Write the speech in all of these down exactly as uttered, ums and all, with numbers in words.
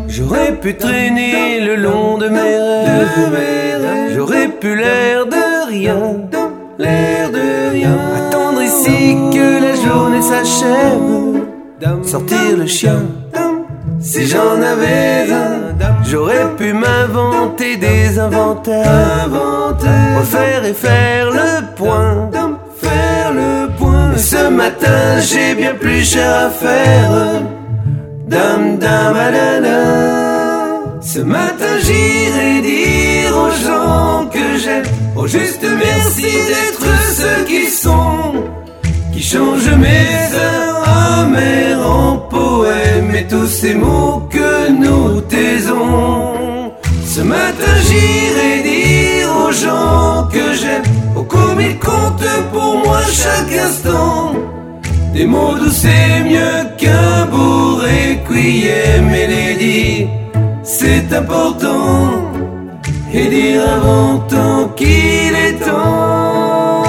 J'aurais pu traîner le long de mes rêves, j'aurais pu l'air de rien, l'air de rien. Attendre ici que la journée s'achève, sortir le chien, si j'en avais un. J'aurais pu m'inventer des inventaires, refaire et faire le point, faire le point. Mais ce matin j'ai bien plus cher à faire. Dam dam alala. Ce matin j'irai dire aux gens que j'aime, au juste merci d'être ceux qui sont, qui changent mes heures amères en poèmes et tous ces mots que nous taisons. Ce matin j'irai dire aux gens que j'aime, oh comme ils comptent pour moi chaque instant. Des mots doux c'est mieux qu'un beau requiem, et les dire c'est important, et dire avant temps qu'il est temps.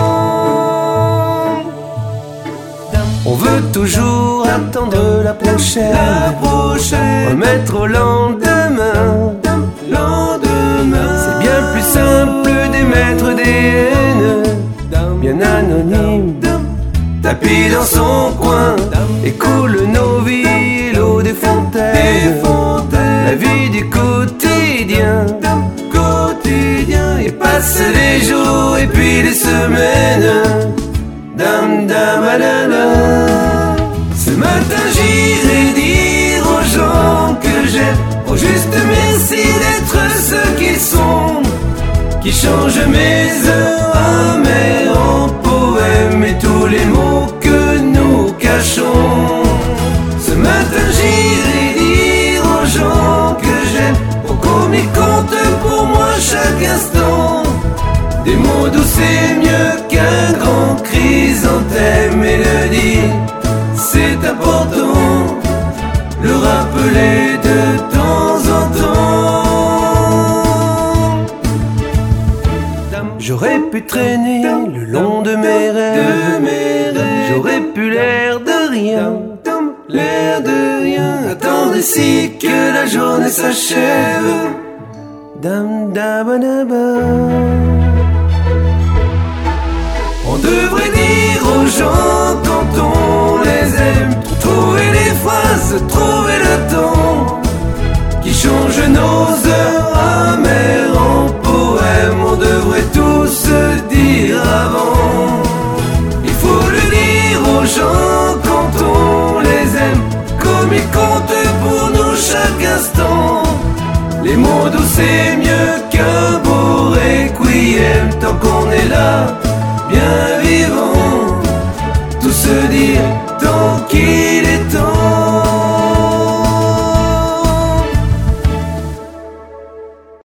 On veut toujours attendre la prochaine, la prochaine, remettre au lendemain, lendemain. C'est bien plus simple d'émettre des haines, bien anonymes, tapis dans son coin, et coule nos vies, l'eau des fontaines, la vie du quotidien, quotidien, et passe les jours et puis les semaines. Dam dam alala. Ce matin j'irai dire aux gens que j'aime, au juste merci d'être ceux qui sont, qui changent mes heures amères en poèmes et tous les mots que nous cachons. Ce matin j'irai dire aux gens que j'aime, oh comme ils comptent pour moi chaque instant. Des mots doux c'est mieux qu'un grand chrysanthème, et le dire c'est important, le rappeler de temps en temps. J'aurais pu traîner le long de mes rêves, j'aurais pu l'air de rien, l'air de rien. Attendre ici que la journée s'achève. Dam dam dam. On devrait dire aux gens quand on les aime, trouver les phrases, trouver le temps, qui change nos heures amères en poèmes. On devrait tous se dire avant. Il faut le dire aux gens quand on les aime, comme ils comptent pour nous chaque instant. Les mots doux c'est mieux qu'un beau requiem, tant qu'on est là, bien vivant, tout se dire